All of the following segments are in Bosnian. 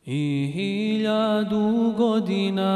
I 1000 godina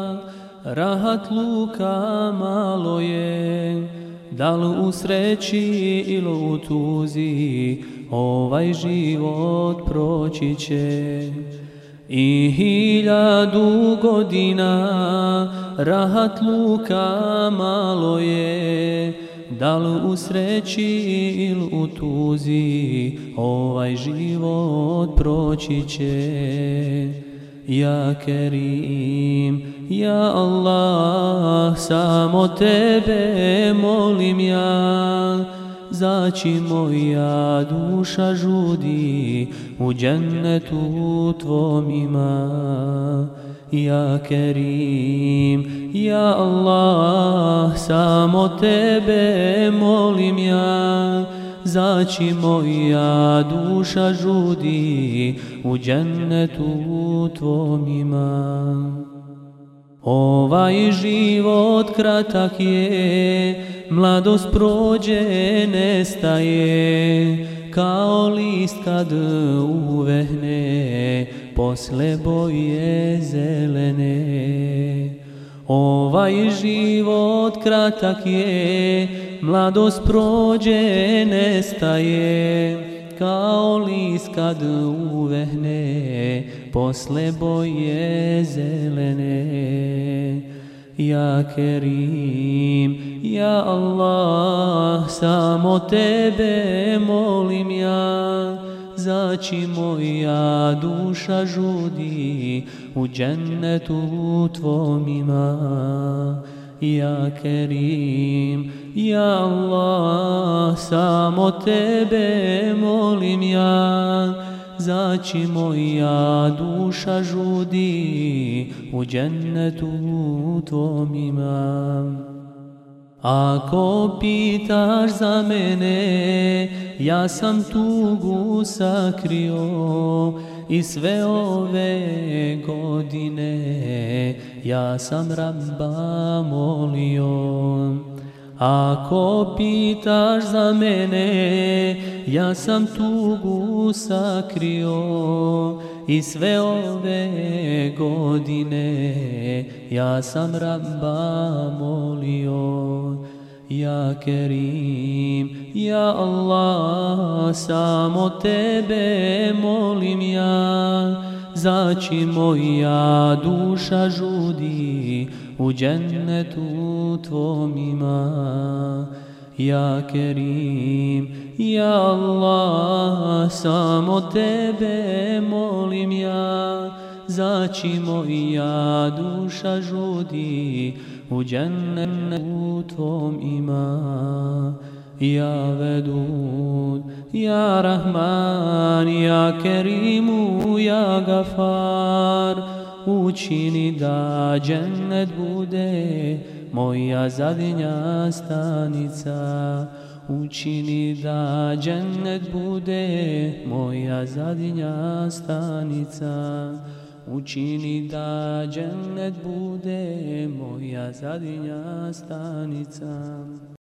rahatluka malo je, da li u sreći ili u tuzi ovaj život proći će. I 1000 godina rahatluka malo je, da li u sreći ili u tuzi ovaj život proći će. Ja Kerim, ja Allah, samo tebe molim ja, zaći moja duša žudi, u džennetu tvom ima. Ja Kerim, ja Allah, samo tebe molim ja, zaći moja duša žudi, u džennetu tvom ima. Ovaj život kratak je, mladost prođe, nestaje, kao list kad uvehne, posle boje zelene. Ovaj život kratak je, mladost prođe, nestaje, kao list kad uvehne, posle boje zelene. Ja Kerim, ja Allah, samo tebe molim ja, zaći moja duša žudi, u džennetu tvom ima. Ja Kerim, ja Allah, samo tebe molim ja, zaći moja duša žudi, u džennetu tvom ima. Ako pitaš za mene, ja sam tugu sakrio, i sve ove godine ja sam Rabba molio. Ako pitaš za mene, ja sam tugu sakrio, i sve ove godine ja sam Rabba molio. Ja Kerim, ja Allah, samo tebe molim ja, zaći moja duša žudi, u džennetu tvom ima. Ja Kerim, ja Allah, samo tebe molim ja, zaći moja duša žudi, u džennetu tvom ima. Ja Vedud, ja Rahman, ja Kerimu, ja Gafar, učini da džennet bude moja zadnja stanica. Učini da džennet bude moja zadnja stanica. Učini da džennet bude moja zadnja stanica.